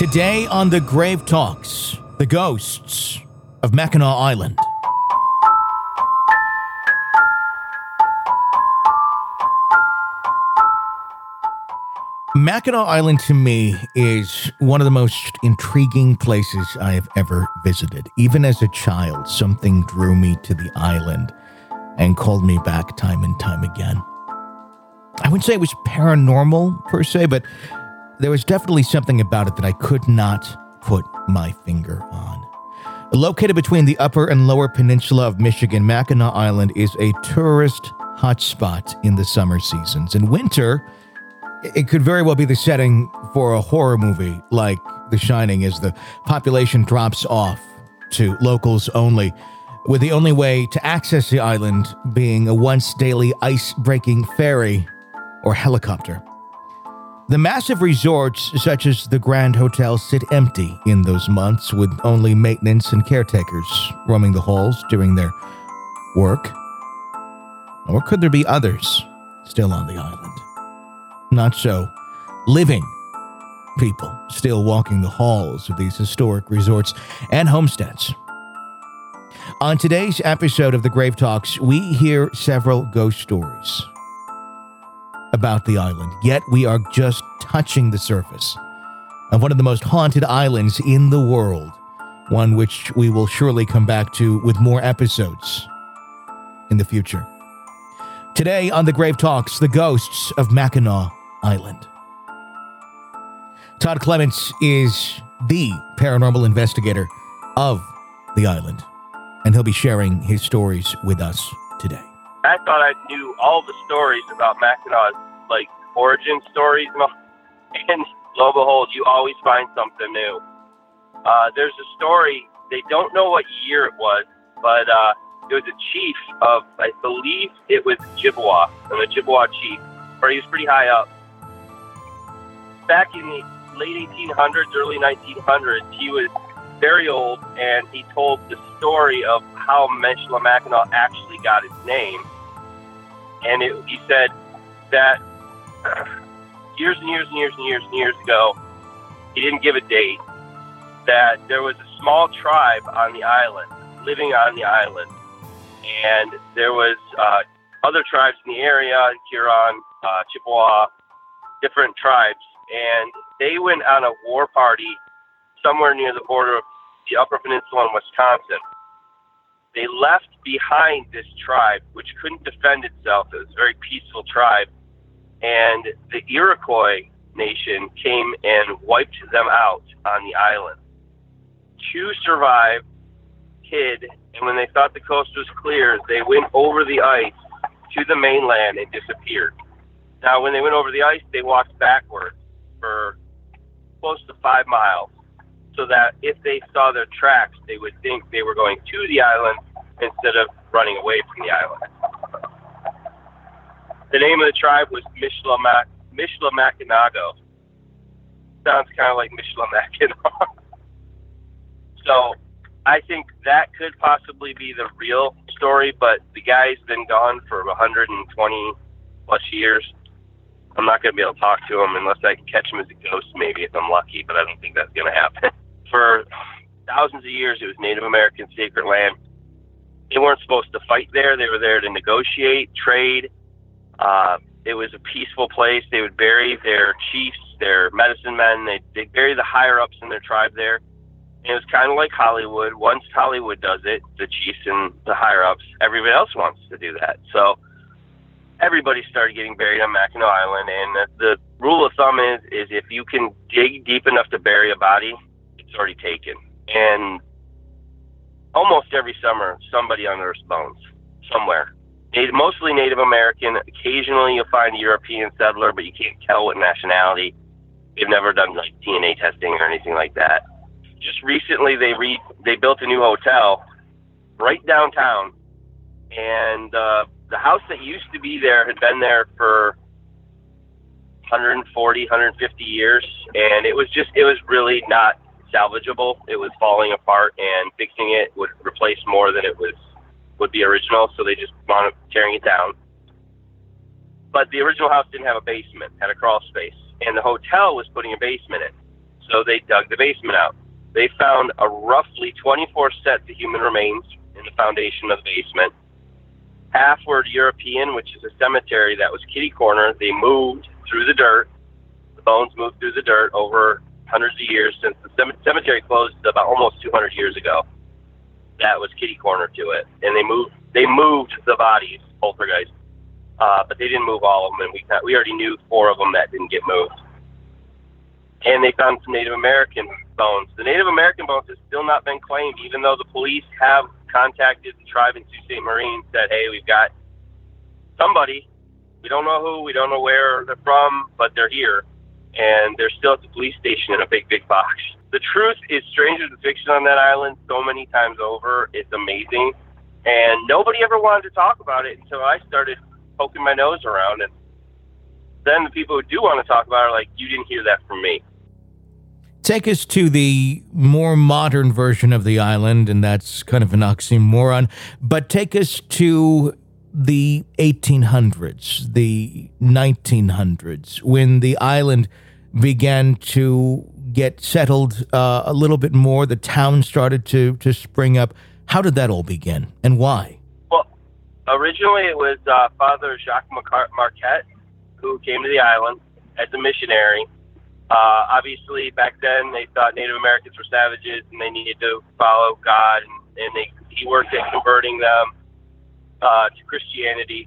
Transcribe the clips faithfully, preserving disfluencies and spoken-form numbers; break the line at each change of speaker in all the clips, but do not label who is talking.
Today on The Grave Talks, the ghosts of Mackinac Island. Mackinac Island to me is one of the most intriguing places I have ever visited. Even as a child, something drew me to the island and called me back time and time again. I wouldn't say it was paranormal per se, but there was definitely something about it that I could not put my finger on. Located between the upper and lower peninsula of Michigan, Mackinac Island is a tourist hotspot in the summer seasons. In winter, it could very well be the setting for a horror movie like The Shining, as the population drops off to locals only, with the only way to access the island being a once daily ice-breaking ferry or helicopter. The massive resorts, such as the Grand Hotel, sit empty in those months, with only maintenance and caretakers roaming the halls doing their work. Or could there be others still on the island? Not so. Living people still walking the halls of these historic resorts and homesteads. On today's episode of The Grave Talks, we hear several ghost stories about the island, yet we are just touching the surface of one of the most haunted islands in the world, one which we will surely come back to with more episodes in the future. Today on The Grave Talks, the ghosts of Mackinac Island. Todd Clements is the paranormal investigator of the island, and he'll be sharing his stories with us today.
I thought I knew all the stories about Mackinac, like origin stories, and lo and behold, you always find something new. Uh, there's a story, they don't know what year it was, but uh, it was a chief of, I believe it was Chippewa, and the Chippewa chief, or he was pretty high up. Back in the late eighteen hundreds, early nineteen hundreds, he was very old, and he told the story of how Michilimackinac actually got its name. And it, he said that years and years and years and years and years ago, he didn't give a date, that there was a small tribe on the island, living on the island. And there was uh, other tribes in the area, Huron, uh, Chippewa, different tribes. And they went on a war party somewhere near the border of the Upper Peninsula in Wisconsin. They left behind this tribe, which couldn't defend itself. It was a very peaceful tribe. And the Iroquois nation came and wiped them out on the island. Two survived, hid, and when they thought the coast was clear, they went over the ice to the mainland and disappeared. Now, when they went over the ice, they walked backwards for close to five miles, so that if they saw their tracks, they would think they were going to the island instead of running away from the island. The name of the tribe was Michilimac- Michilimackinago. Sounds kind of like Michilimackinac. So I think that could possibly be the real story, but the guy's been gone for one hundred twenty plus years. I'm not going to be able to talk to him unless I can catch him as a ghost, maybe, if I'm lucky, but I don't think that's going to happen. For thousands of years, it was Native American sacred land. They weren't supposed to fight there. They were there to negotiate, trade. Uh, it was a peaceful place. They would bury their chiefs, their medicine men. They they bury the higher-ups in their tribe there. And it was kind of like Hollywood. Once Hollywood does it, the chiefs and the higher-ups, everybody else wants to do that. So everybody started getting buried on Mackinac Island, and the rule of thumb is, is if you can dig deep enough to bury a body, it's already taken. And almost every summer, somebody unearths bones somewhere. Native, mostly Native American. Occasionally you'll find a European settler, but you can't tell what nationality. They've never done like D N A testing or anything like that. Just recently they re, they built a new hotel right downtown, and uh, the house that used to be there had been there for one hundred forty, one hundred fifty years, and it was just, it was really not salvageable. It was falling apart, and fixing it would replace more than it was would be original, so they just wound up tearing it down. But the original house didn't have a basement, had a crawl space, and the hotel was putting a basement in. So they dug the basement out. They found a roughly twenty-four sets of human remains in the foundation of the basement. Half were European, which is a cemetery that was kitty corner. They moved through the dirt. The bones moved through the dirt over hundreds of years since the cemetery closed about almost two hundred years ago. That was kitty corner to it. And they moved they moved the bodies, poltergeist. Uh, but they didn't move all of them, and we we already knew four of them that didn't get moved. And they found some Native American bones. The Native American bones have still not been claimed, even though the police have contacted the tribe in Sault Ste. Marie and said, hey, we've got somebody. We don't know who, we don't know where they're from, but they're here. And they're still at the police station in a big, big box. The truth is stranger than fiction on that island so many times over. It's amazing. And nobody ever wanted to talk about it until I started poking my nose around. And then the people who do want to talk about it are like, you didn't hear that from me.
Take us to the more modern version of the island, and that's kind of an oxymoron, but take us to the eighteen hundreds, the nineteen hundreds, when the island began to get settled uh, a little bit more, the town started to, to spring up. How did that all begin, and why?
Well, originally it was uh, Father Jacques Marquette who came to the island as a missionary. Uh, obviously, back then, they thought Native Americans were savages and they needed to follow God, and, and they, he worked at converting them uh, to Christianity.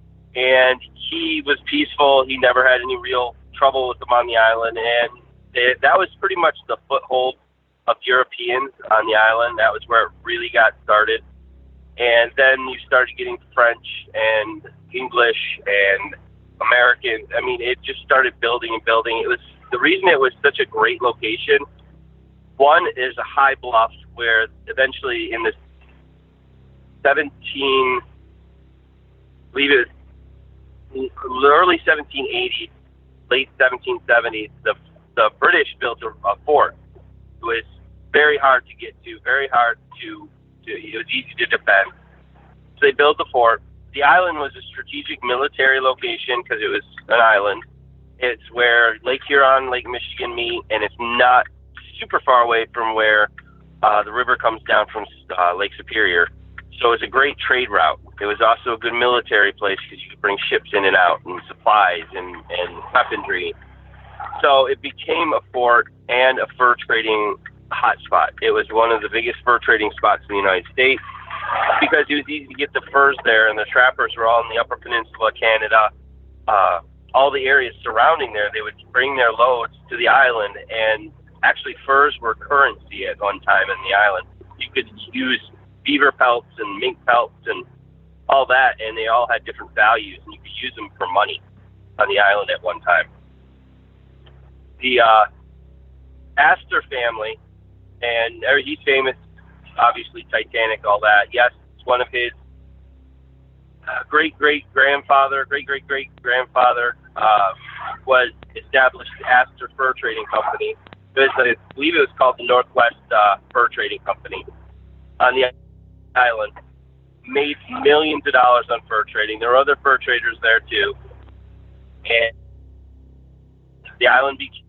And he was peaceful. He never had any real trouble with them on the island. And they, that was pretty much the foothold of Europeans on the island. That was where it really got started. And then you started getting French and English and Americans. I mean, it just started building and building. It was the reason it was such a great location. One is a high bluff where eventually in the seventeen, I believe it was early seventeen eighties, late seventeen seventies, the the British built a, a fort. It was very hard to get to, very hard to, to it was easy to defend. So they built the fort. The island was a strategic military location because it was an island. It's where Lake Huron, Lake Michigan meet, and it's not super far away from where uh, the river comes down from uh, Lake Superior. So it's a great trade route. It was also a good military place because you could bring ships in and out and supplies and, and weaponry. So it became a fort and a fur trading hotspot. It was one of the biggest fur trading spots in the United States because it was easy to get the furs there, and the trappers were all in the Upper Peninsula, Canada, uh, all the areas surrounding there. They would bring their loads to the island, and actually furs were currency at one time in the island. You could use beaver pelts and mink pelts and all that, and they all had different values, and you could use them for money on the island at one time. The uh, Astor family, and he's famous, obviously Titanic, all that. Yes, it's one of his uh, great-great-grandfather, great-great-great-grandfather uh, was established the Astor Fur Trading Company. It was, I believe it was called the Northwest uh, Fur Trading Company on the island. Made millions of dollars on fur trading. There were other fur traders there too. And the island became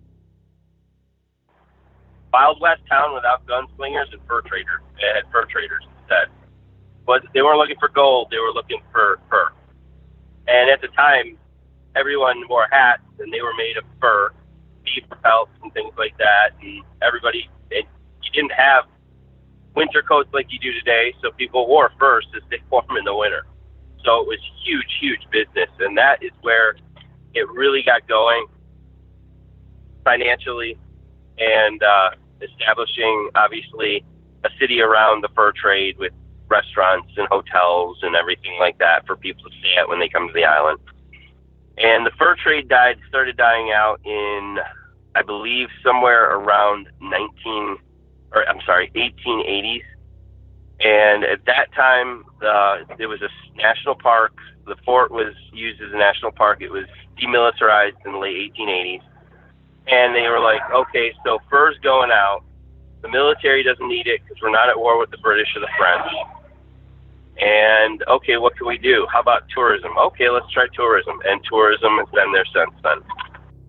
Wild West town without gunslingers and fur traders. They had fur traders instead. But they weren't looking for gold, they were looking for fur. And at the time, everyone wore hats and they were made of fur, beaver pelts and things like that. And everybody, it, you didn't have winter coats like you do today, so people wore furs to stay warm in the winter. So it was huge, huge business, and that is where it really got going financially, and uh, establishing, obviously, a city around the fur trade with restaurants and hotels and everything like that for people to stay at when they come to the island. And the fur trade died, started dying out in, I believe, somewhere around nineteen or I'm sorry, eighteen eighties. And at that time, uh, it was a national park. The fort was used as a national park. It was demilitarized in the late eighteen eighties. And they were like, okay, so fur's going out. The military doesn't need it because we're not at war with the British or the French. And, okay, what can we do? How about tourism? Okay, let's try tourism. And tourism has been there since then.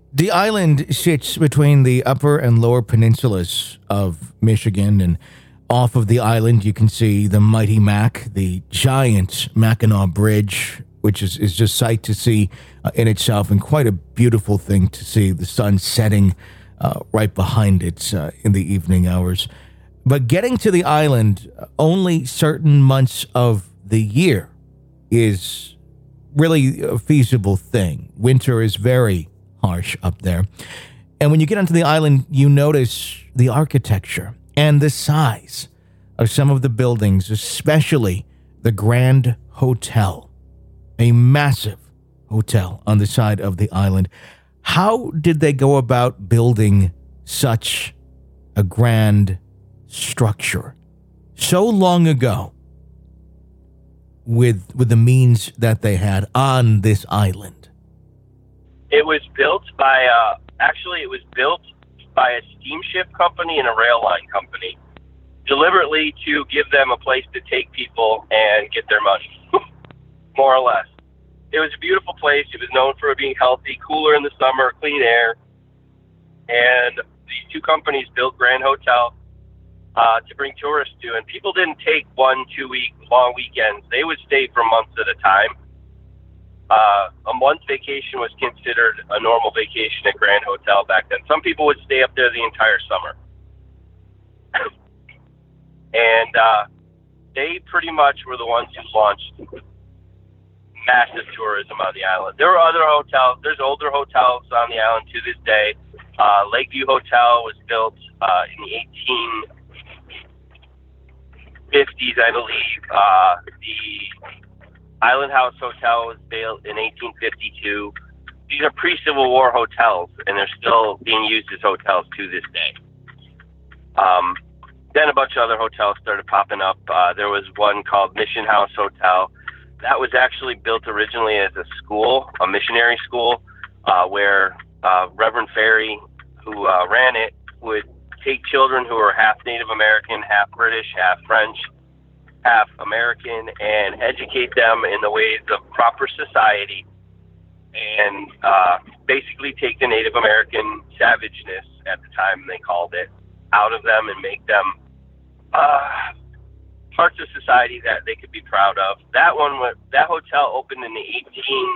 The island sits between the upper and lower peninsulas of Michigan, and off of the island you can see the mighty Mac, the giant Mackinac Bridge, which is, is just sight to see uh, in itself, and quite a beautiful thing to see the sun setting uh, right behind it uh, in the evening hours. But getting to the island only certain months of the year is really a feasible thing. Winter is very harsh up there. And when you get onto the island, you notice the architecture and the size of some of the buildings, especially the Grand Hotel, a massive hotel on the side of the island. How did they go about building such a grand structure so long ago with with the means that they had on this island?
It was built by, uh, actually it was built by a steamship company and a rail line company, deliberately to give them a place to take people and get their money, more or less. It was a beautiful place. It was known for being healthy, cooler in the summer, clean air. And these two companies built Grand Hotel uh, to bring tourists to. And people didn't take one, two-week long weekends. They would stay for months at a time. Uh, a month vacation was considered a normal vacation at Grand Hotel back then. Some people would stay up there the entire summer. and uh, they pretty much were the ones who launched massive tourism on the island. There were other hotels. There's older hotels on the island to this day. Uh, Lakeview Hotel was built uh, in the eighteen fifties, I believe. Uh, the Island House Hotel was built in eighteen fifty-two. These are pre-Civil War hotels, and they're still being used as hotels to this day. Um, then a bunch of other hotels started popping up. Uh, there was one called Mission House Hotel. That was actually built originally as a school, a missionary school, uh, where uh, Reverend Ferry, who uh, ran it, would take children who were half Native American, half British, half French, half American, and educate them in the ways of proper society, and uh, basically take the Native American savageness, at the time they called it, out of them and make them uh, parts of society that they could be proud of. That one, was, that hotel opened in the eighteen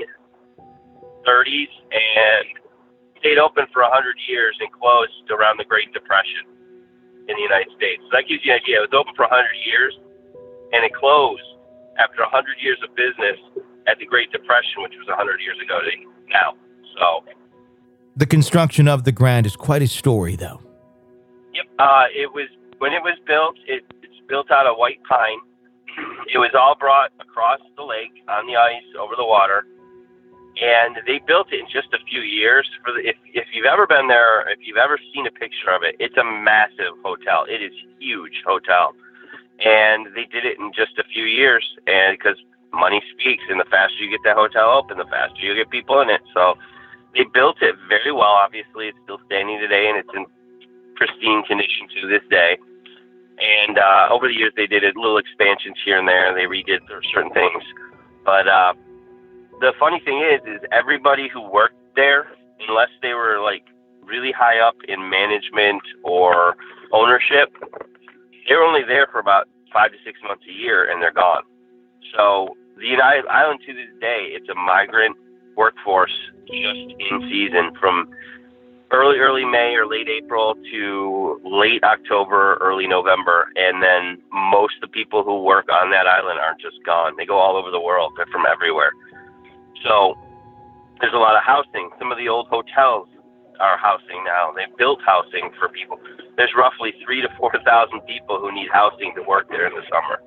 thirties and stayed open for one hundred years and closed around the Great Depression in the United States. So that gives you an idea. It was open for one hundred years, and it closed after one hundred years of business at the Great Depression, which was one hundred years ago to now. So
the construction of the Grand is quite a story, though.
Yep. Uh, it was when it was built. It, it's built out of white pine. It was all brought across the lake on the ice over the water, and they built it in just a few years. For the, if if you've ever been there, if you've ever seen a picture of it, it's a massive hotel. It is a huge hotel, and they did it in just a few years. And because money speaks, and the faster you get that hotel open, the faster you get people in it. So they built it very well. Obviously, it's still standing today, and it's in pristine condition to this day. And uh, over the years, they did a little expansions here and there, and they redid certain things. But uh, the funny thing is, is everybody who worked there, unless they were like really high up in management or ownership, they were only there for about five to six months a year, and they're gone. So the United Island to this day, it's a migrant workforce just in season from early, early May or late April to late October, early November. And then most of the people who work on that island aren't just gone. They go all over the world. They're from everywhere. So there's a lot of housing. Some of the old hotels are housing now. They've built housing for people. There's roughly three to four thousand people who need housing to work there in the summer.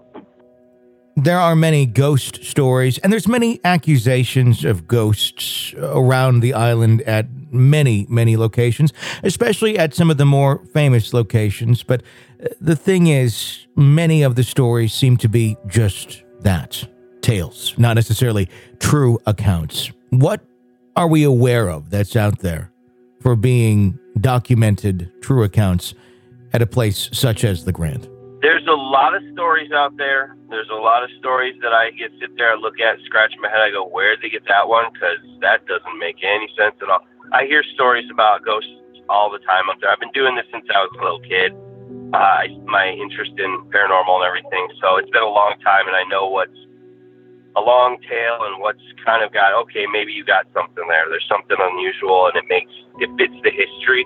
There are many ghost stories, and there's many accusations of ghosts around the island at many, many locations, especially at some of the more famous locations. But the thing is, many of the stories seem to be just that, tales, not necessarily true accounts. What are we aware of that's out there for being documented true accounts at a place such as the Grand?
There's a lot of stories out there. There's a lot of stories that I get sit there and look at, scratch my head. I go, where did they get that one? Because that doesn't make any sense at all. I hear stories about ghosts all the time up there. I've been doing this since I was a little kid. Uh, my interest in paranormal and everything. So it's been a long time, and I know what's a long tail and what's kind of got, okay, maybe you got something there. There's something unusual, and it makes, it fits the history.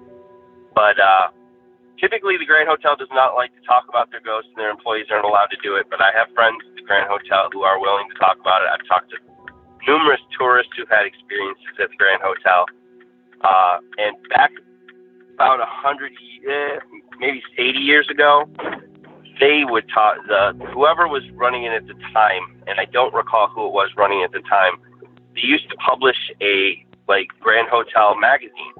But uh, typically the Grand Hotel does not like to talk about their ghosts, and their employees aren't allowed to do it. But I have friends at the Grand Hotel who are willing to talk about it. I've talked to numerous tourists who've had experiences at the Grand Hotel. Uh, and back about a hundred, eh, maybe eighty years ago, they would talk, the, whoever was running it at the time, and I don't recall who it was running at the time, they used to publish a, like, Grand Hotel magazine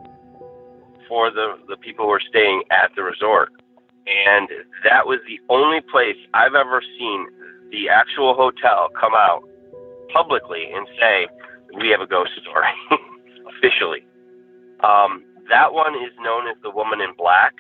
for the, the people who were staying at the resort. And that was the only place I've ever seen the actual hotel come out publicly and say, we have a ghost story, officially. Um, that one is known as the Woman in Black.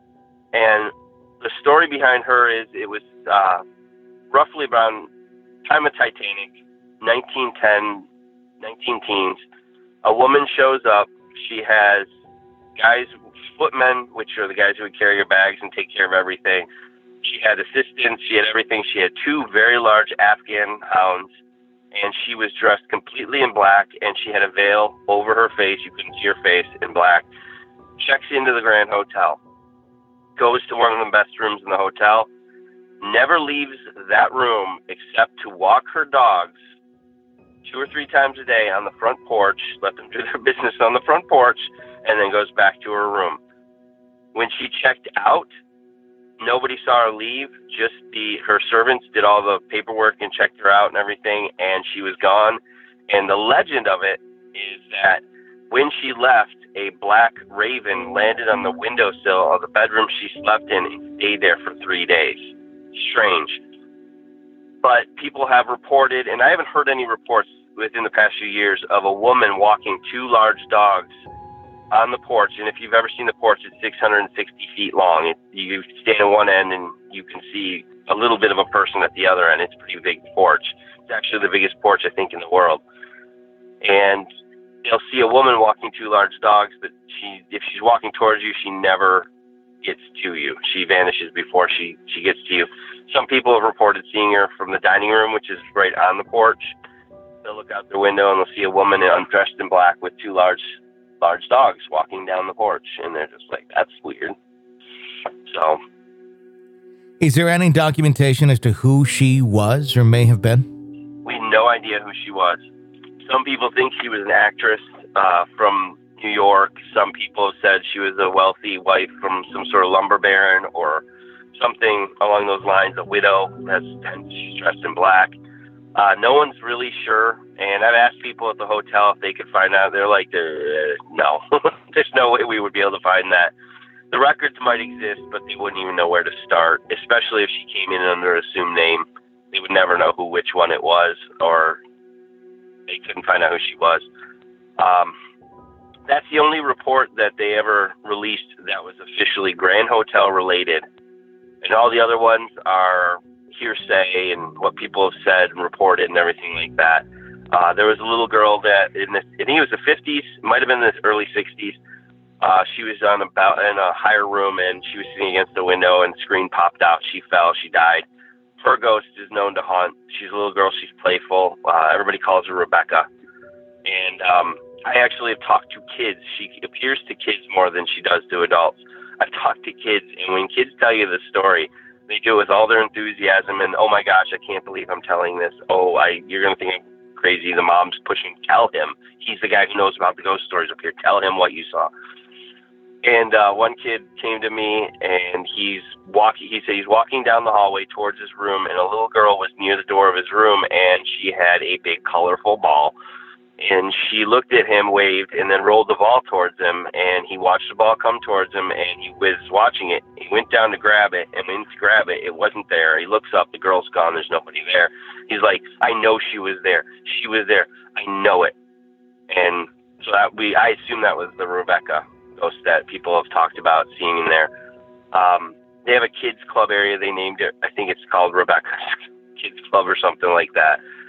And the story behind her is it was uh, roughly around time of Titanic, nineteen ten, nineteen teens. A woman shows up. She has guys, footmen, which are the guys who would carry your bags and take care of everything. She had assistants. She had everything. She had two very large Afghan hounds, and she was dressed completely in black, and she had a veil over her face. You couldn't see her face in black. Checks into the Grand Hotel. Goes to one of the best rooms in the hotel, never leaves that room except to walk her dogs two or three times a day on the front porch, let them do their business on the front porch, and then goes back to her room. When she checked out, nobody saw her leave, just the her servants did all the paperwork and checked her out and everything, and she was gone. And the legend of it is that when she left, a black raven landed on the windowsill of the bedroom she slept in and stayed there for three days. Strange. But people have reported, and I haven't heard any reports within the past few years, of a woman walking two large dogs on the porch. And if you've ever seen the porch, it's six hundred sixty feet long. It, you stand at one end and you can see a little bit of a person at the other end. It's a pretty big porch. It's actually the biggest porch, I think, in the world. And they'll see a woman walking two large dogs, but she, if she's walking towards you, she never gets to you. She vanishes before she, she gets to you. Some people have reported seeing her from the dining room, which is right on the porch. They'll look out their window and they'll see a woman undressed in black with two large, large dogs walking down the porch, and they're just like, that's weird. So,
is there any documentation as to who she was or may have been?
We have no idea who she was. Some people think she was an actress uh, from New York. Some people have said she was a wealthy wife from some sort of lumber baron or something along those lines, a widow, that's, and she's dressed in black. Uh, no one's really sure, and I've asked people at the hotel if they could find out. They're like, uh, no, there's no way we would be able to find that. The records might exist, but they wouldn't even know where to start, especially if she came in under an assumed name. They would never know who, which one it was, or they couldn't find out who she was. Um, that's the only report that they ever released that was officially Grand Hotel related. And all the other ones are hearsay and what people have said and reported and everything like that. Uh, there was a little girl that in the, I think it was the fifties, might have been the early sixties. Uh, she was on about in a higher room, and she was sitting against the window, and the screen popped out. She fell. She died. Her ghost is known to haunt. She's a little girl. She's playful. Uh, everybody calls her Rebecca. And um, I actually have talked to kids. She appears to kids more than she does to adults. I've talked to kids, and when kids tell you the story, they do it with all their enthusiasm and, oh my gosh, I can't believe I'm telling this. Oh, I you're going to think I'm crazy. The mom's pushing, tell him. He's the guy who knows about the ghost stories up here. Tell him what you saw. And uh, one kid came to me, and he's walking. He said he's walking down the hallway towards his room, and a little girl was near the door of his room, and she had a big colorful ball. And she looked at him, waved, and then rolled the ball towards him. And he watched the ball come towards him, and he was watching it. He went down to grab it, and went to grab it. It wasn't there. He looks up. The girl's gone. There's nobody there. He's like, I know she was there. She was there. I know it. And so that we, I assume that was the Rebecca ghost that people have talked about seeing in there. Um, they have a kids club area. They named it, I think it's called Rebecca's Kids Club or something like that.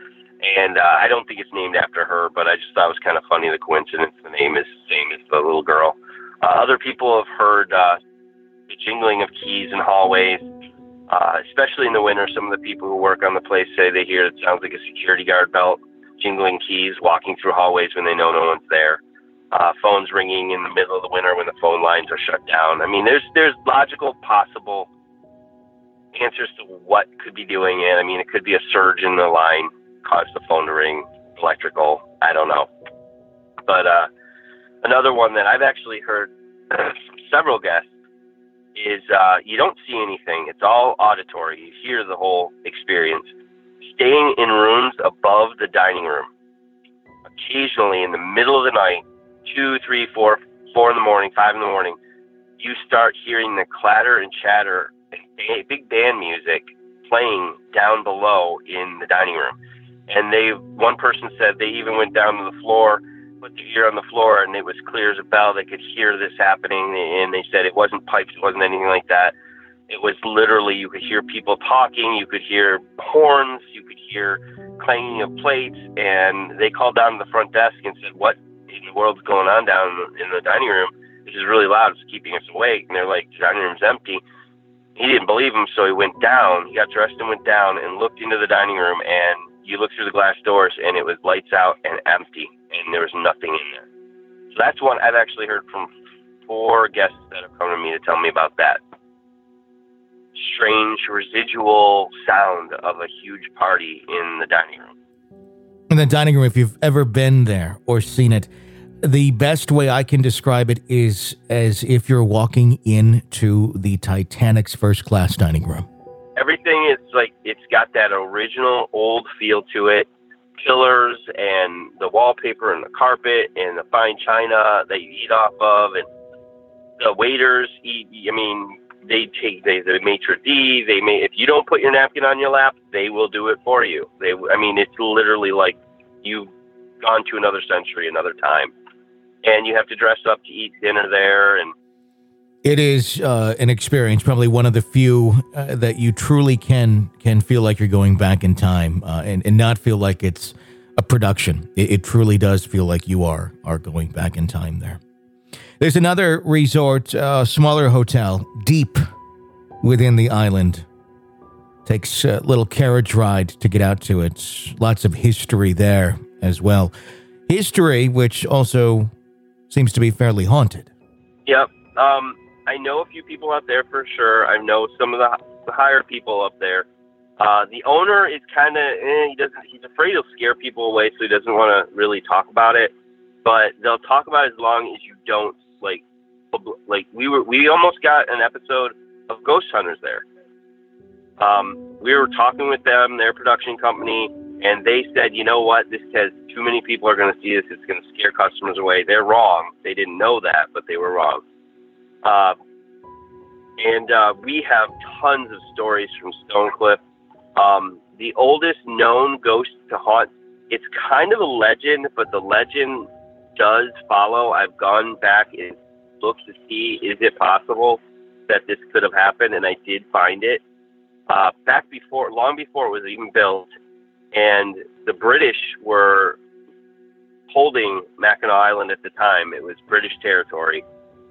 And uh, I don't think it's named after her, but I just thought it was kind of funny, the coincidence. The name is the same as the little girl. Uh, other people have heard uh, the jingling of keys in hallways, uh, especially in the winter. Some of the people who work on the place say they hear it sounds like a security guard belt, jingling keys, walking through hallways when they know no one's there. Uh, phones ringing in the middle of the winter when the phone lines are shut down. I mean, there's there's logical, possible answers to what could be doing it. I mean, it could be a surge in the line, cause the phone to ring, electrical, I don't know. But uh, another one that I've actually heard from several guests is uh, you don't see anything. It's all auditory. You hear the whole experience. Staying in rooms above the dining room. Occasionally in the middle of the night, two, three, four, four in the morning, five in the morning, you start hearing the clatter and chatter and big band music playing down below in the dining room. And they, one person said they even went down to the floor, put their ear on the floor, and it was clear as a bell. They could hear this happening, and they said it wasn't pipes, it wasn't anything like that. It was literally, you could hear people talking, you could hear horns, you could hear clanging of plates, and they called down to the front desk and said, what in the world's going on down in the dining room? This is really loud, it's keeping us awake. And they're like, the dining room's empty. He didn't believe him, so he went down, he got dressed and went down and looked into the dining room, and you look through the glass doors, and it was lights out and empty, and there was nothing in there. So that's one I've actually heard from four guests that have come to me to tell me about that. Strange residual sound of a huge party in the dining room.
In the dining room, if you've ever been there or seen it, the best way I can describe it is as if you're walking into the Titanic's first class dining room.
Everything is like, it's got that original old feel to it. Pillars and the wallpaper and the carpet and the fine china that you eat off of, and the waiters eat, I mean, they take, they, the maitre d', they may, if you don't put your napkin on your lap, they will do it for you. They, I mean, it's literally like you've gone to another century, another time. And you have to dress up to eat dinner there. And
it is uh, an experience, probably one of the few uh, that you truly can can feel like you're going back in time uh, and, and not feel like it's a production. It, it truly does feel like you are are going back in time there. There's another resort, a uh, smaller hotel, deep within the island. Takes a little carriage ride to get out to it. Lots of history there as well. History, which also seems to be fairly haunted.
Yep. Um, I know a few people out there for sure. I know some of the, the higher people up there. Uh, the owner is kind of, eh, he doesn't, he's afraid he'll scare people away, so he doesn't want to really talk about it. But they'll talk about it as long as you don't, like, like we were, we almost got an episode of Ghost Hunters there. Um, we were talking with them, their production company, and they said, you know what, this has too many people are going to see this. It's going to scare customers away. They're wrong. They didn't know that, but they were wrong. Uh, and uh, we have tons of stories from Stonecliff. Um, the oldest known ghost to haunt, it's kind of a legend, but the legend does follow. I've gone back and looked to see, is it possible that this could have happened? And I did find it. Uh, back before, long before it was even built, and the British were holding Mackinac Island at the time. It was British territory.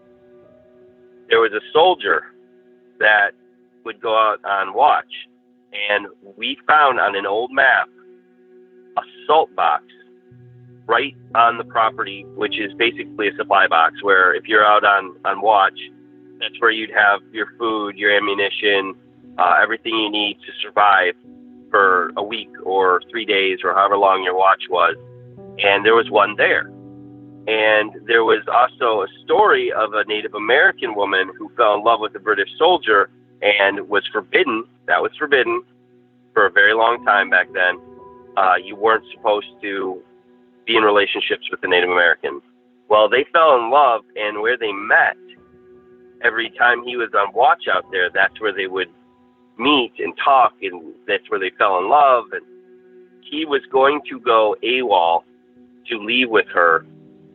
There was a soldier that would go out on watch, and we found on an old map a salt box right on the property, which is basically a supply box where if you're out on, on watch, that's where you'd have your food, your ammunition, uh, everything you need to survive for a week or three days or however long your watch was. And there was one there. And there was also a story of a Native American woman who fell in love with a British soldier and was forbidden, that was forbidden for a very long time back then. Uh, you weren't supposed to be in relationships with the Native American. Well, they fell in love, and where they met, every time he was on watch out there, that's where they would meet and talk, and that's where they fell in love. And he was going to go AWOL to leave with her,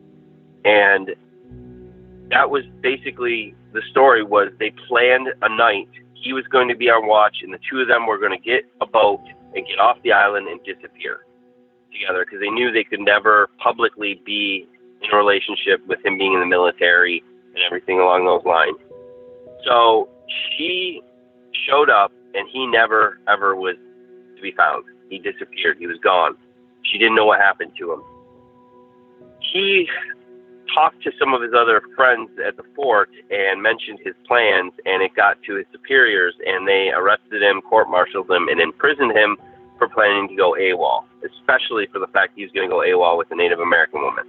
and that was basically the story. Was they planned a night. He was going to be on watch, and the two of them were going to get a boat and get off the island and disappear. together because they knew they could never publicly be in a relationship with him being in the military and everything along those lines. So she showed up, and he never, ever was to be found. He disappeared. He was gone. She didn't know what happened to him. He talked to some of his other friends at the fort and mentioned his plans, and it got to his superiors, and they arrested him, court-martialed him, and imprisoned him for planning to go AWOL, especially for the fact he was going to go AWOL with a Native American woman.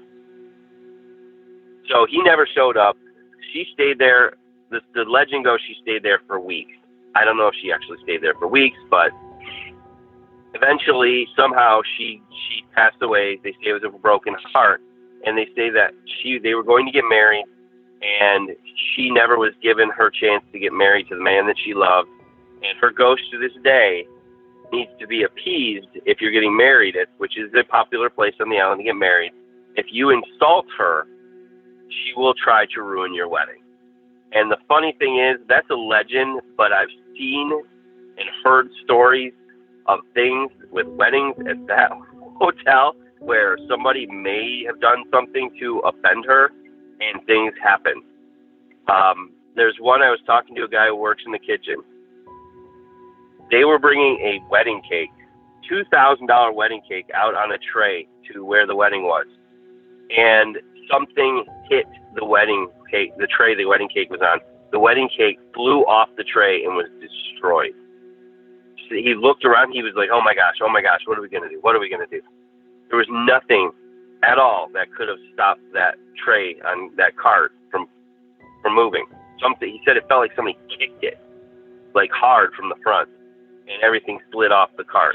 So he never showed up. She stayed there. The, the legend goes she stayed there for weeks. I don't know if she actually stayed there for weeks, but eventually, somehow, she she passed away. They say it was a broken heart, and they say that she they were going to get married, and she never was given her chance to get married to the man that she loved. And her ghost to this day needs to be appeased if you're getting married, at, which is a popular place on the island to get married. If you insult her, she will try to ruin your wedding. And the funny thing is, that's a legend, but I've seen and heard stories of things with weddings at that hotel where somebody may have done something to offend her, and things happen. Um, there's one I was talking to a guy who works in the kitchen. They were bringing a wedding cake, two thousand dollars wedding cake, out on a tray to where the wedding was. And something hit the wedding cake, the tray the wedding cake was on. The wedding cake flew off the tray and was destroyed. So he looked around. He was like, oh, my gosh, oh, my gosh, what are we going to do? What are we going to do? There was nothing at all that could have stopped that tray on that cart from from moving. Something. He said it felt like somebody kicked it, like hard from the front, and everything slid off the cart.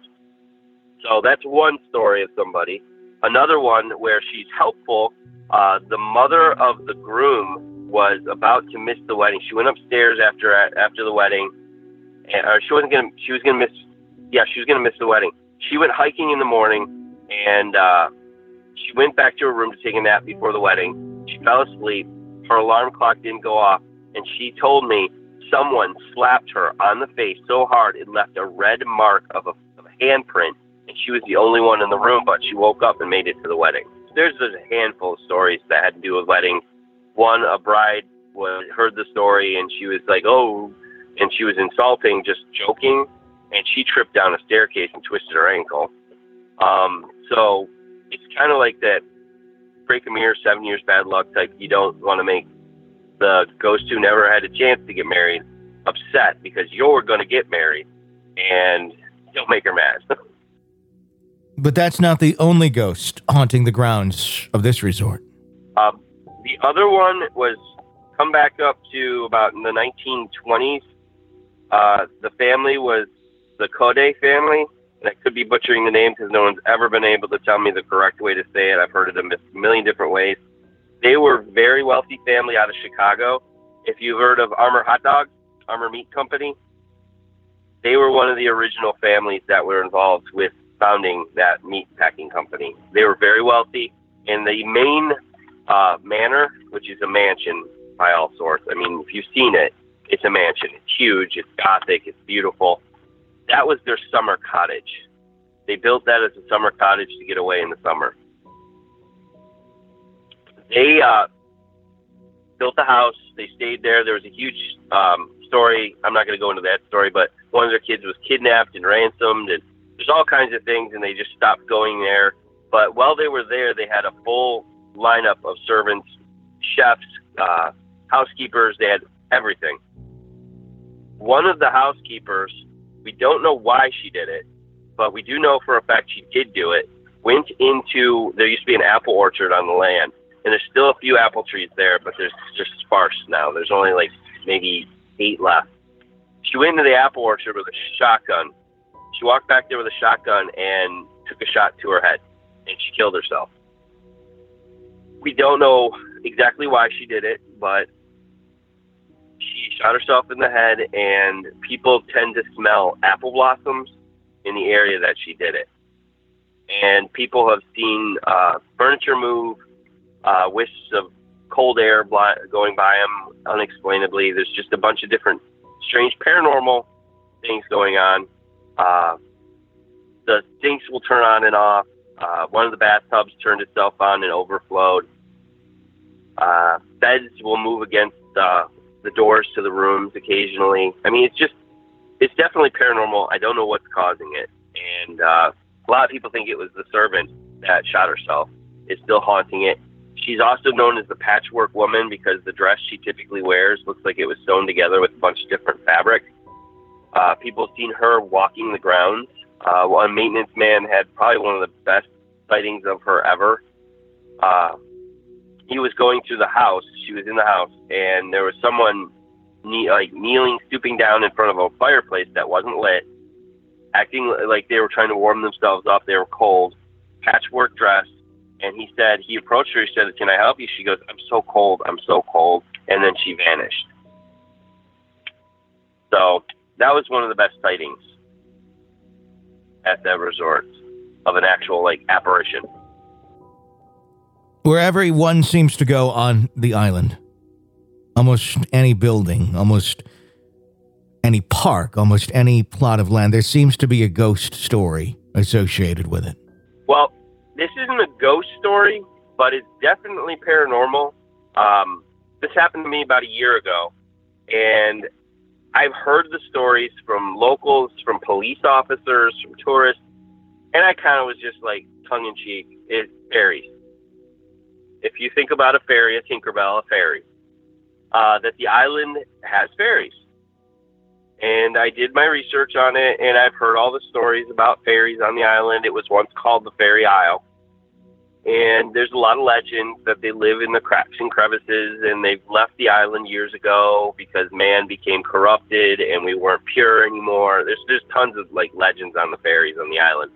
So that's one story of somebody. Another one where she's helpful. Uh, the mother of the groom was about to miss the wedding. She went upstairs after after the wedding, and or she wasn't gonna. She was gonna miss. Yeah, she was gonna miss the wedding. She went hiking in the morning, and uh, she went back to her room to take a nap before the wedding. She fell asleep. Her alarm clock didn't go off, and she told me someone slapped her on the face so hard it left a red mark of a, of a handprint, and she was the only one in the room, but she woke up and made it to the wedding. There's just a handful of stories that had to do with weddings. One, a bride was heard the story, and she was like, oh, and she was insulting, just joking, and she tripped down a staircase and twisted her ankle. Um, so it's kind of like that break a mirror, seven years bad luck type. You don't want to make the ghost who never had a chance to get married upset because you're going to get married, and don't make her mad.
But that's not the only ghost haunting the grounds of this resort.
Uh, the other one was come back up to about in the nineteen twenties. Uh, the family was the Code family. And I could be butchering the name because no one's ever been able to tell me the correct way to say it. I've heard it a million different ways. They were a very wealthy family out of Chicago. If you've heard of Armour Hot Dogs, Armour Meat Company, they were one of the original families that were involved with founding that meat packing company. They were very wealthy, and the main uh, manor, which is a mansion by all sorts. I mean, if you've seen it, it's a mansion. It's huge. It's gothic. It's beautiful. That was their summer cottage. They built that as a summer cottage to get away in the summer. They uh, built the house. They stayed there. There was a huge um, story. I'm not going to go into that story, but one of their kids was kidnapped and ransomed, and there's all kinds of things, and they just stopped going there. But while they were there, they had a full lineup of servants, chefs, uh, housekeepers. They had everything. One of the housekeepers, we don't know why she did it, but we do know for a fact she did do it, went into, there used to be an apple orchard on the land, and there's still a few apple trees there, but there's just sparse now. There's only like maybe eight left. She went into the apple orchard with a shotgun. She walked back there with a shotgun and took a shot to her head, and she killed herself. We don't know exactly why she did it, but she shot herself in the head, and people tend to smell apple blossoms in the area that she did it. And people have seen uh, furniture move, uh, wisps of cold air going by them unexplainably. There's just a bunch of different strange paranormal things going on. Uh, the sinks will turn on and off. Uh, one of the bathtubs turned itself on and overflowed. Uh, beds will move against uh, the doors to the rooms occasionally. I mean, it's just, it's definitely paranormal. I don't know what's causing it. And uh, a lot of people think it was the servant that shot herself. It's still haunting it. She's also known as the Patchwork Woman because the dress she typically wears looks like it was sewn together with a bunch of different fabric. Uh, people have seen her walking the grounds. Uh, one maintenance man had probably one of the best sightings of her ever. Uh, he was going through the house. She was in the house, and there was someone knee, like kneeling, stooping down in front of a fireplace that wasn't lit, acting like they were trying to warm themselves up. They were cold, patchwork dress. And he said, he approached her, he said, "Can I help you?" She goes, "I'm so cold, I'm so cold." And then she vanished. So that was one of the best sightings at that resort of an actual, like, apparition.
Where everyone seems to go on the island, almost any building, almost any park, almost any plot of land, there seems to be a ghost story associated with it.
Well, this isn't a ghost story, but it's definitely paranormal. Um, this happened to me about a year ago, and I've heard the stories from locals, from police officers, from tourists, and I kind of was just like tongue-in-cheek. It's fairies. If you think about a fairy, a Tinkerbell, a fairy, uh, that the island has fairies. And I did my research on it, and I've heard all the stories about fairies on the island. It was once called the Fairy Isle. And there's a lot of legends that they live in the cracks and crevices, and they've left the island years ago because man became corrupted and we weren't pure anymore. There's there's tons of like legends on the fairies on the island.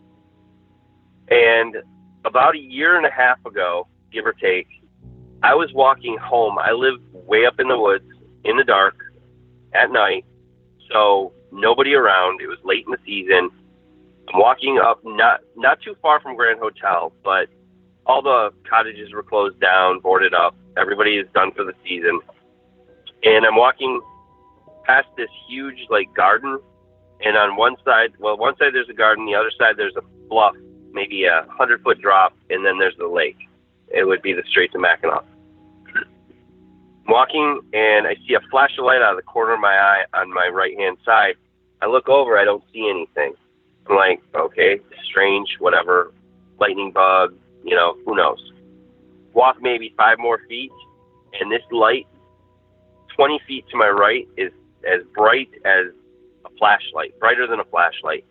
And about a year and a half ago, give or take, I was walking home. I live way up in the woods in the dark at night, so nobody around. It was late in the season. I'm walking up, not not too far from Grand Hotel, but all the cottages were closed down, boarded up. Everybody is done for the season. And I'm walking past this huge, like, garden. And on one side, well, one side there's a garden. The other side there's a bluff, maybe a hundred-foot drop, and then there's the lake. It would be the Straits of Mackinac. I'm walking, and I see a flash of light out of the corner of my eye on my right-hand side. I look over. I don't see anything. I'm like, okay, strange, whatever, lightning bug, you know, who knows. Walk maybe five more feet, and this light, twenty feet to my right, is as bright as a flashlight, brighter than a flashlight.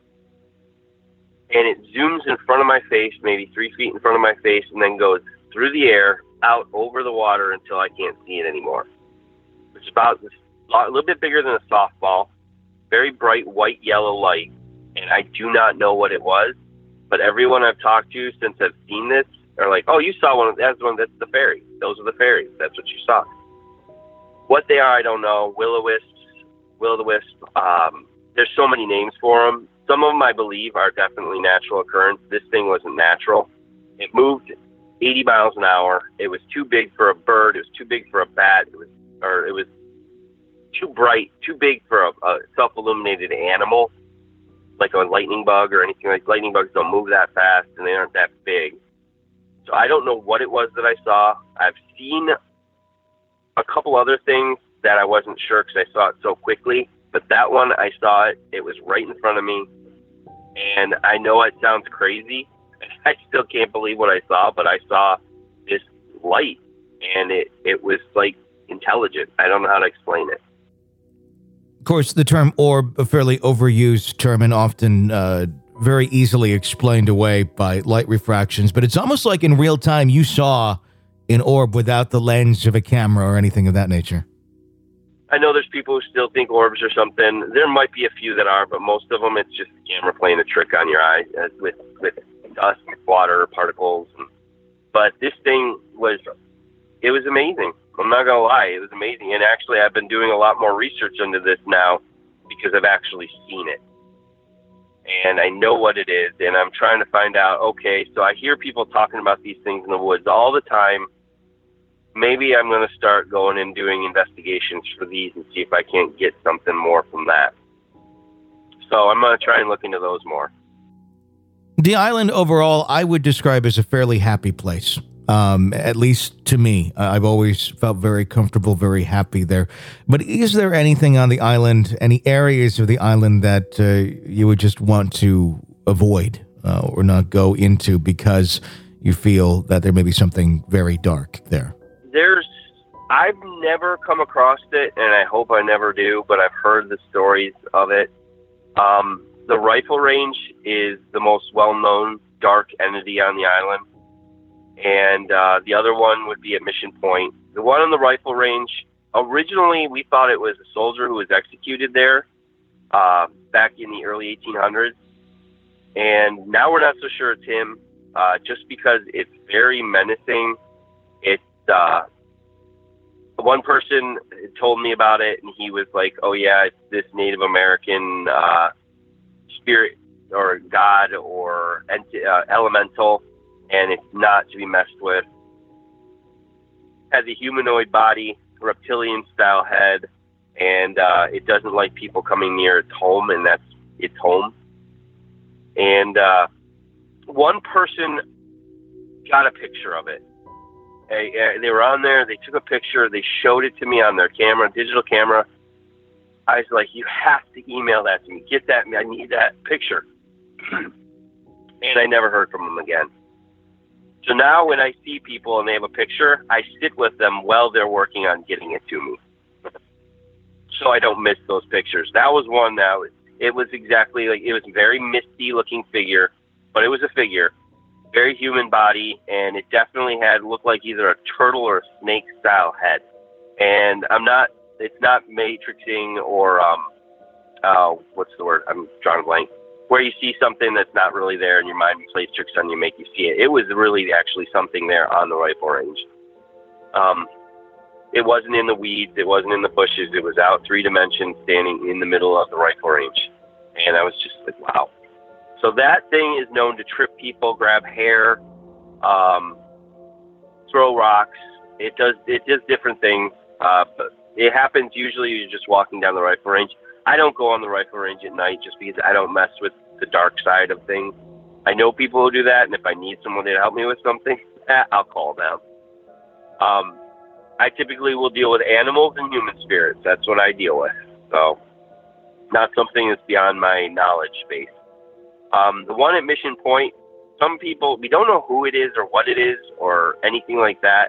And it zooms in front of my face, maybe three feet in front of my face, and then goes through the air, out over the water until I can't see it anymore. It's about this, a little bit bigger than a softball, very bright white-yellow light. And I do not know what it was, but everyone I've talked to since I've seen this are like, "Oh, you saw one of that's one that's the fairy. Those are the fairies. That's what you saw." What they are, I don't know. Will-o-wisps, will-o-the-wisp. Um, there's so many names for them. Some of them I believe are definitely natural occurrence. This thing wasn't natural. It moved eighty miles an hour. It was too big for a bird. It was too big for a bat. It was, or it was too bright, too big for a, a self-illuminated animal, like a lightning bug or anything. Like lightning bugs don't move that fast and they aren't that big. So I don't know what it was that I saw. I've seen a couple other things that I wasn't sure because I saw it so quickly. But that one, I saw it. It was right in front of me. And I know it sounds crazy. I still can't believe what I saw, but I saw this light and it, it was like intelligent. I don't know how to explain it.
Of course, the term orb, a fairly overused term and often uh, very easily explained away by light refractions, but it's almost like in real time you saw an orb without the lens of a camera or anything of that nature.
I know there's people who still think orbs are something. There might be a few that are, but most of them, it's just the camera playing a trick on your eye uh, with, with dust, water, particles. And, but this thing was, it was amazing. I'm not going to lie. It was amazing. And actually, I've been doing a lot more research into this now because I've actually seen it. And I know what it is. And I'm trying to find out, okay, so I hear people talking about these things in the woods all the time. Maybe I'm going to start going and doing investigations for these and see if I can't get something more from that. So I'm going to try and look into those more.
The island overall, I would describe as a fairly happy place. Um, at least to me, I've always felt very comfortable, very happy there. But is there anything on the island, any areas of the island that uh, you would just want to avoid uh, or not go into because you feel that there may be something very dark there?
There's, I've never come across it, and I hope I never do, but I've heard the stories of it. Um, the rifle range is the most well-known dark entity on the island. And uh, the other one would be at Mission Point. The one on the rifle range, originally we thought it was a soldier who was executed there uh, back in the early eighteen hundreds. And now we're not so sure it's him, uh, just because it's very menacing. It's, uh, one person told me about it, and he was like, oh yeah, it's this Native American uh, spirit or god or ent- uh, elemental. And it's not to be messed with. Has a humanoid body, reptilian-style head, and uh, it doesn't like people coming near its home, and that's its home. And uh, one person got a picture of it. They, they were on there. They took a picture. They showed it to me on their camera, digital camera. I was like, you have to email that to me. Get that. I need that picture. And I never heard from them again. So now when I see people and they have a picture, I sit with them while they're working on getting it to me. So I don't miss those pictures. That was one that was, it was exactly like, it was a very misty looking figure, but it was a figure, very human body. And it definitely had looked like either a turtle or a snake style head. And I'm not, it's not matrixing or, um, uh, what's the word? I'm drawing a blank. Where you see something that's not really there and your mind plays tricks on you, make you see it. It was really actually something there on the rifle range. Um, it wasn't in the weeds. It wasn't in the bushes. It was out three dimensions standing in the middle of the rifle range. And I was just like, wow. So that thing is known to trip people, grab hair, um, throw rocks. It does, it does different things. Uh, but it happens usually you're just walking down the rifle range. I don't go on the rifle range at night just because I don't mess with the dark side of things. I know people who do that, and if I need someone to help me with something, eh, I'll call them. Um, I typically will deal with animals and human spirits. That's what I deal with. So, not something that's beyond my knowledge space. Um, the one at Mission Point, some people, we don't know who it is or what it is or anything like that.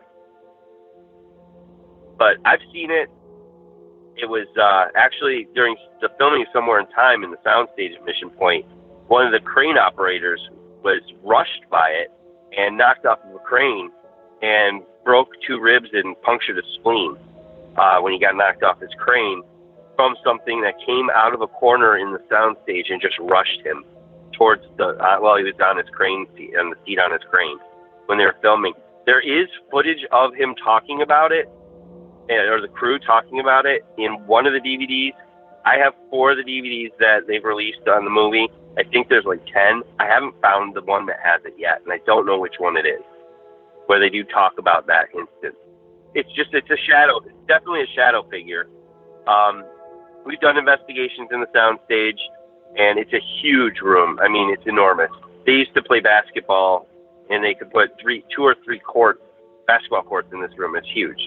But I've seen it. It was uh, actually during the filming Somewhere in Time in the soundstage at Mission Point, one of the crane operators was rushed by it and knocked off of a crane and broke two ribs and punctured a spleen uh, when he got knocked off his crane from something that came out of a corner in the soundstage and just rushed him towards the, uh, well, he was on his crane seat, on the seat on his crane when they were filming. There is footage of him talking about it, or the crew talking about it in one of the D V Ds. I have four of the D V Ds that they've released on the movie. I think there's like ten. I haven't found the one that has it yet, and I don't know which one it is, where they do talk about that instance. It's just, it's a shadow. It's definitely a shadow figure. Um, we've done investigations in the soundstage, and it's a huge room. I mean, it's enormous. They used to play basketball, and they could put three, two or three courts, basketball courts in this room. It's huge.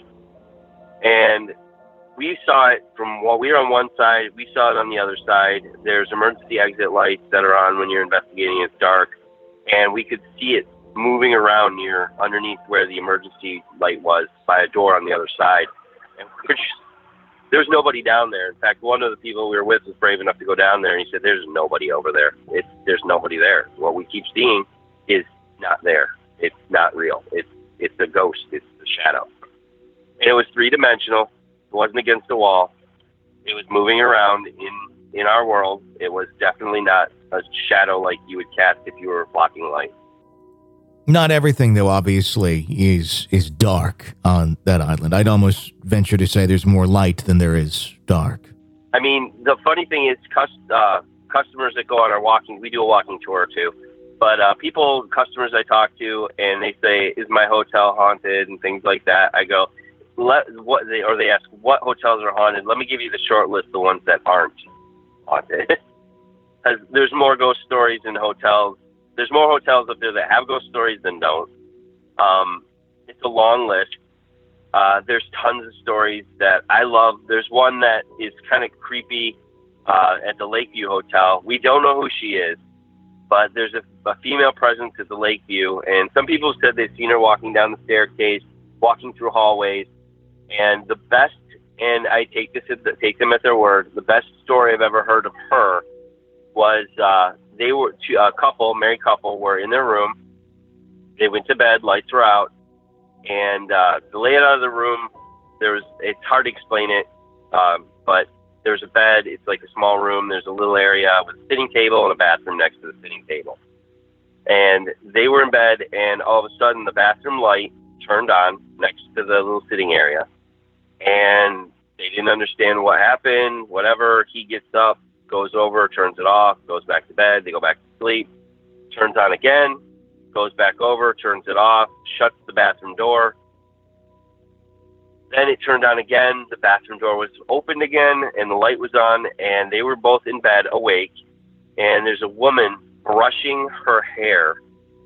And we saw it from, while we were on one side, we saw it on the other side. There's emergency exit lights that are on when you're investigating. It's dark. And we could see it moving around near, underneath where the emergency light was by a door on the other side. And we're just, there's nobody down there. In fact, one of the people we were with was brave enough to go down there, and he said, there's nobody over there. It's, there's nobody there. What we keep seeing is not there. It's not real. It's, it's a ghost. It's a shadow. And it was three-dimensional. It wasn't against the wall. It was moving around in, in our world. It was definitely not a shadow like you would cast if you were blocking light.
Not everything, though, obviously, is is dark on that island. I'd almost venture to say there's more light than there is dark.
I mean, the funny thing is cust- uh, customers that go on our walking, we do a walking tour, too. But uh, people, customers I talk to, and they say, is my hotel haunted and things like that, I go, Let what they or they ask what hotels are haunted. Let me give you the short list of the ones that aren't haunted. There's more ghost stories in hotels there's more hotels up there that have ghost stories than don't. Um, it's a long list. Uh, there's tons of stories that I love. There's one that is kind of creepy uh, at the Lakeview Hotel. We don't know who she is, but there's a, a female presence at the Lakeview, and some people have said they've seen her walking down the staircase, walking through hallways, and the best, and I take this take them at their word, the best story I've ever heard of her was uh, they were a couple, married couple, were in their room. They went to bed, lights were out, and uh, the layout of the room, there was, it's hard to explain it, um, but there's a bed. It's like a small room. There's a little area with a sitting table and a bathroom next to the sitting table. And they were in bed, and all of a sudden the bathroom light turned on next to the little sitting area. And they didn't understand what happened, whatever. He gets up, goes over, turns it off, goes back to bed. They go back to sleep, turns on again, goes back over, turns it off, shuts the bathroom door. Then it turned on again. The bathroom door was opened again, and the light was on, and they were both in bed, awake. And there's a woman brushing her hair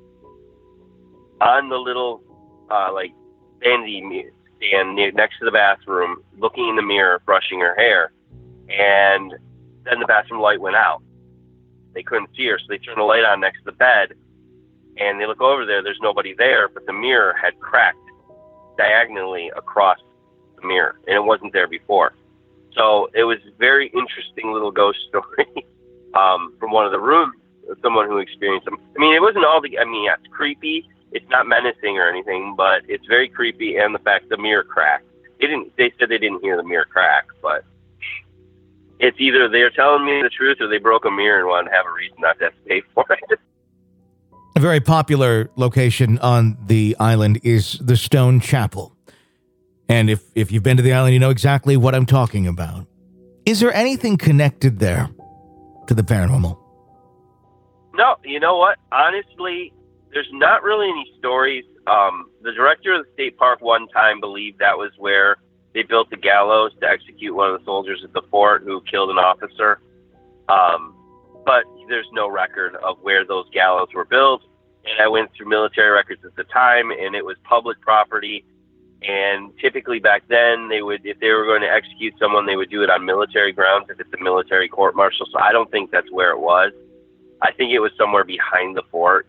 on the little, uh, like, vanity stand near, next to the bathroom, looking in the mirror, brushing her hair. And then the bathroom light went out. They couldn't see her, so they turned the light on next to the bed, and they look over there. There's nobody there, but the mirror had cracked diagonally across the mirror, and it wasn't there before. So it was a very interesting little ghost story um, from one of the rooms, someone who experienced them. I mean, it wasn't all the, I mean, yeah, it's creepy. It's not menacing or anything, but it's very creepy, and the fact the mirror cracked. They didn't, they said they didn't hear the mirror crack, but it's either they're telling me the truth or they broke a mirror and wanted to have a reason not to have to pay for it.
A very popular location on the island is the Stone Chapel. And if, if you've been to the island, you know exactly what I'm talking about. Is there anything connected there to the paranormal?
No, you know what? Honestly, there's not really any stories. Um, the director of the state park one time believed that was where they built the gallows to execute one of the soldiers at the fort who killed an officer. Um, but there's no record of where those gallows were built. And I went through military records at the time, and it was public property. And typically back then, they would, if they were going to execute someone, they would do it on military grounds if it's a military court-martial. So I don't think that's where it was. I think it was somewhere behind the fort,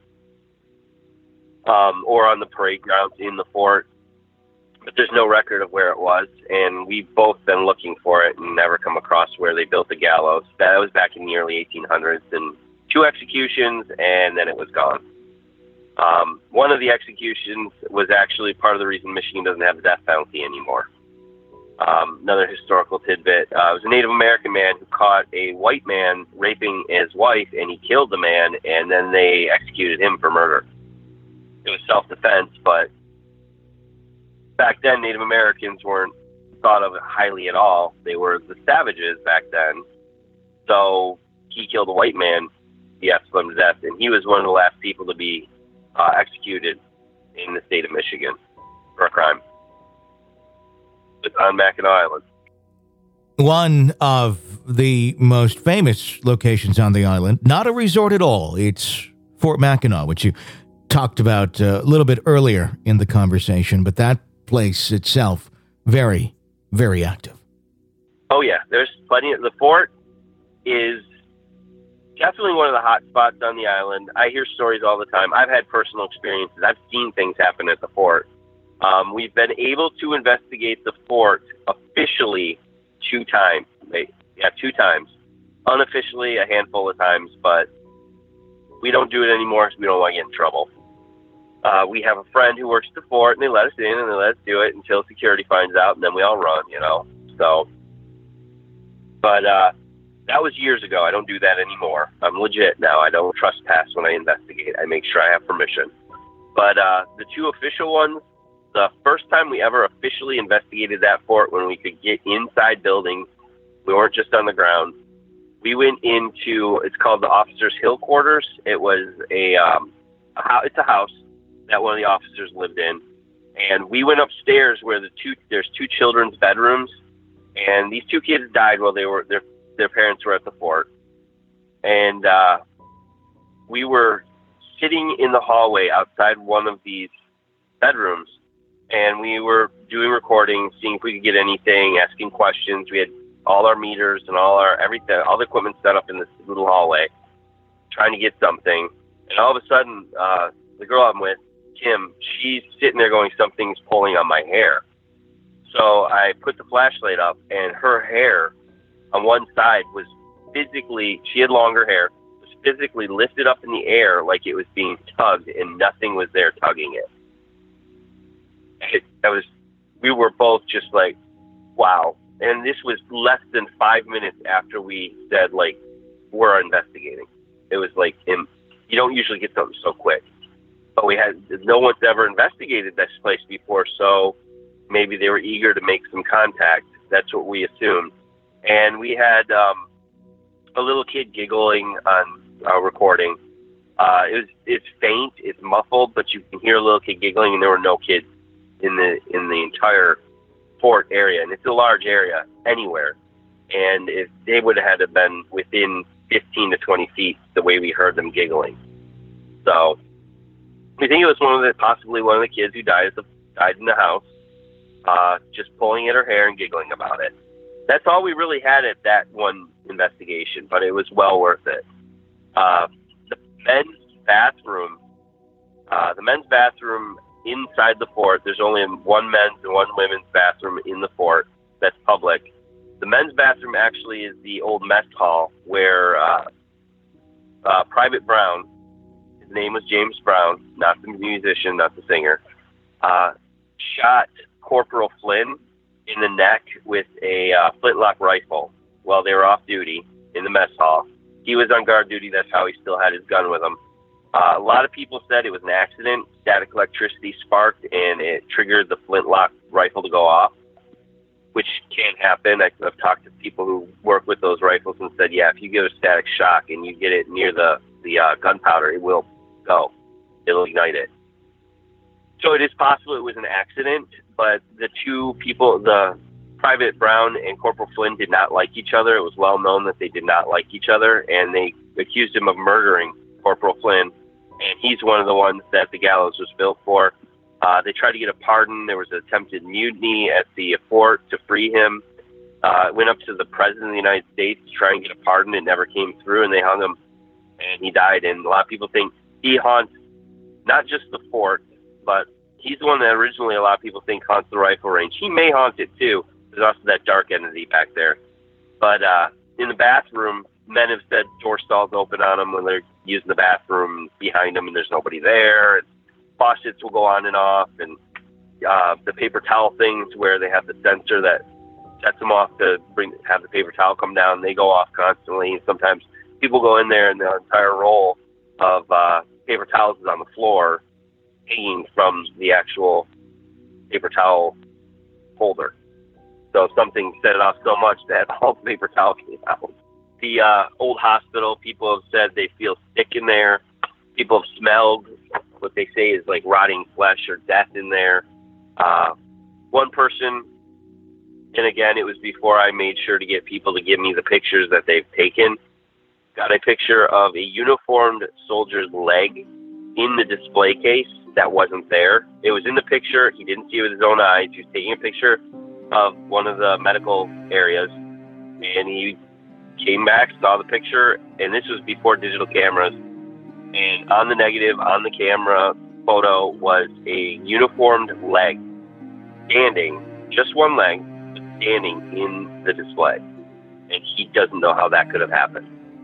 um, or on the parade grounds in the fort. But there's no record of where it was, and we've both been looking for it and never come across where they built the gallows. That was back in the early eighteen hundreds, and two executions, and then it was gone. Um, one of the executions was actually part of the reason Michigan doesn't have the death penalty anymore. Um, another historical tidbit, uh, it was a Native American man who caught a white man raping his wife, and he killed the man, and then they executed him for murder. It was self-defense, but back then Native Americans weren't thought of highly at all. They were the savages back then. So he killed a white man, he has to put him to death, and he was one of the last people to be Uh, executed in the state of Michigan for a crime. It's on Mackinac Island.
One of the most famous locations on the island, not a resort at all. It's Fort Mackinac, which you talked about uh, a little bit earlier in the conversation, but that place itself, very, very active.
Oh, yeah. There's plenty of, the fort is definitely one of the hot spots on the island. I hear stories all the time. I've had personal experiences. I've seen things happen at the fort. Um, we've been able to investigate the fort officially two times. Yeah, two times. Unofficially a handful of times, but we don't do it anymore because we don't want to get in trouble. Uh, we have a friend who works at the fort, and they let us in, and they let us do it until security finds out, and then we all run, you know. So, but, uh, that was years ago. I don't do that anymore. I'm legit now. I don't trespass when I investigate. I make sure I have permission. But uh, the two official ones, the first time we ever officially investigated that fort when we could get inside buildings, we weren't just on the ground. We went into, it's called the Officers' Hill Quarters. It was a, um, a house, it's a house that one of the officers lived in. And we went upstairs where the two, there's two children's bedrooms. And these two kids died while they were, their their parents were at the fort. And uh, we were sitting in the hallway outside one of these bedrooms, and we were doing recordings, seeing if we could get anything, asking questions. We had all our meters and all our everything, all the equipment set up in this little hallway, trying to get something. And all of a sudden, uh, the girl I'm with, Kim, she's sitting there going, something's pulling on my hair. So I put the flashlight up, and her hair on one side was physically, she had longer hair, was physically lifted up in the air like it was being tugged, and nothing was there tugging it. It, that was, we were both just like, wow. And this was less than five minutes after we said, like, we're investigating. It was like, in, you don't usually get something so quick. But we had, no one's ever investigated this place before, so maybe they were eager to make some contact. That's what we assumed. And we had um, a little kid giggling on our recording. Uh, it was, it's faint, it's muffled, but you can hear a little kid giggling, and there were no kids in the in the entire fort area, and it's a large area anywhere. And if they would have had to been within fifteen to twenty feet, the way we heard them giggling. So we think it was one of the possibly one of the kids who died at the, died in the house, uh, just pulling at her hair and giggling about it. That's all we really had at that one investigation, but it was well worth it. Uh, the men's bathroom, uh, the men's bathroom. Inside the fort, there's only one men's and one women's bathroom in the fort that's public. The men's bathroom actually is the old mess hall where uh, uh, Private Brown, his name was James Brown, not the musician, not the singer, uh, shot Corporal Flynn in the neck with a uh, flintlock rifle while they were off duty in the mess hall. He was on guard duty. That's how he still had his gun with him. Uh, a lot of people said it was an accident. Static electricity sparked, and it triggered the flintlock rifle to go off, which can happen. I, I've talked to people who work with those rifles and said, yeah, if you get a static shock and you get it near the, the uh, gunpowder, it will go. It'll ignite it. So it is possible it was an accident, but the two people, the Private Brown and Corporal Flynn, did not like each other. It was well known that they did not like each other, and they accused him of murdering Corporal Flynn. And he's one of the ones that the gallows was built for. Uh, they tried to get a pardon. There was an attempted mutiny at the fort to free him. Uh, it went up to the President of the United States to try and get a pardon. It never came through, and they hung him, and he died. And a lot of people think he haunts not just the fort, but he's the one that originally a lot of people think haunts the rifle range. He may haunt it, too. There's also that dark entity back there. But uh, in the bathroom, men have said door stalls open on them when they're using the bathroom behind them and there's nobody there. And faucets will go on and off, and uh, the paper towel things where they have the sensor that sets them off to bring have the paper towel come down. They go off constantly. And sometimes people go in there and the entire roll of uh, paper towels is on the floor, hanging from the actual paper towel holder. So something set it off so much that all the paper towel came out. The uh, old hospital, people have said they feel sick in there. People have smelled what they say is like rotting flesh or death in there. Uh, one person, and again, it was before I made sure to get people to give me the pictures that they've taken, got a picture of a uniformed soldier's leg in the display case that wasn't there. It was in the picture. He didn't see it with his own eyes. He was taking a picture of one of the medical areas, and he came back, saw the picture, and this was before digital cameras. And on the negative, on the camera photo, was a uniformed leg standing, just one leg, standing in the display. And he doesn't know how that could have happened.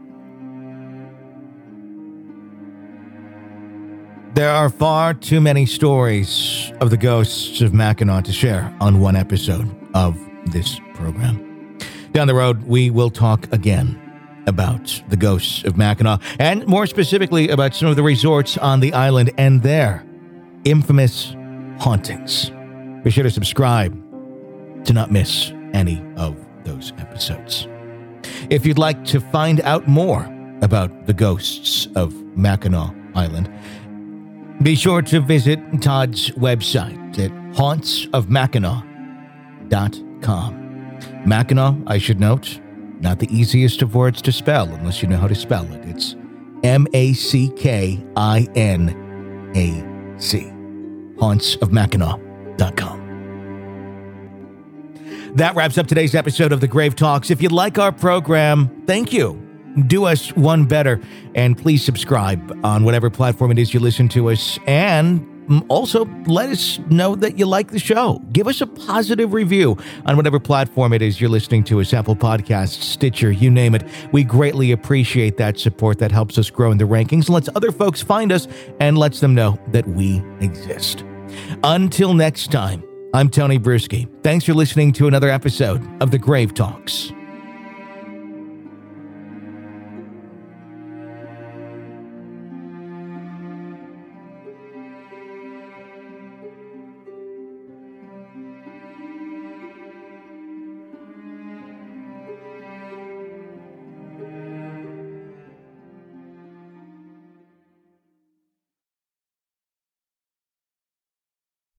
There are far too many stories of the ghosts of Mackinac to share on one episode of this program. Down the road, we will talk again about the ghosts of Mackinac, and more specifically about some of the resorts on the island and their infamous hauntings. Be sure to subscribe to not miss any of those episodes. If you'd like to find out more about the ghosts of Mackinac Island, be sure to visit Todd's website at haunts of mackinac dot com. Mackinac, I should note, not the easiest of words to spell unless you know how to spell it. It's M A C K I N A C. haunts of mackinac dot com. That wraps up today's episode of The Grave Talks. If you like our program, thank you. Do us one better, and please subscribe on whatever platform it is you listen to us, and also let us know that you like the show. Give us a positive review on whatever platform it is you're listening to us, Apple Podcasts, Stitcher, you name it. We greatly appreciate that support. That helps us grow in the rankings and lets other folks find us and lets them know that we exist. Until next time, I'm Tony Bruschi. Thanks for listening to another episode of The Grave Talks.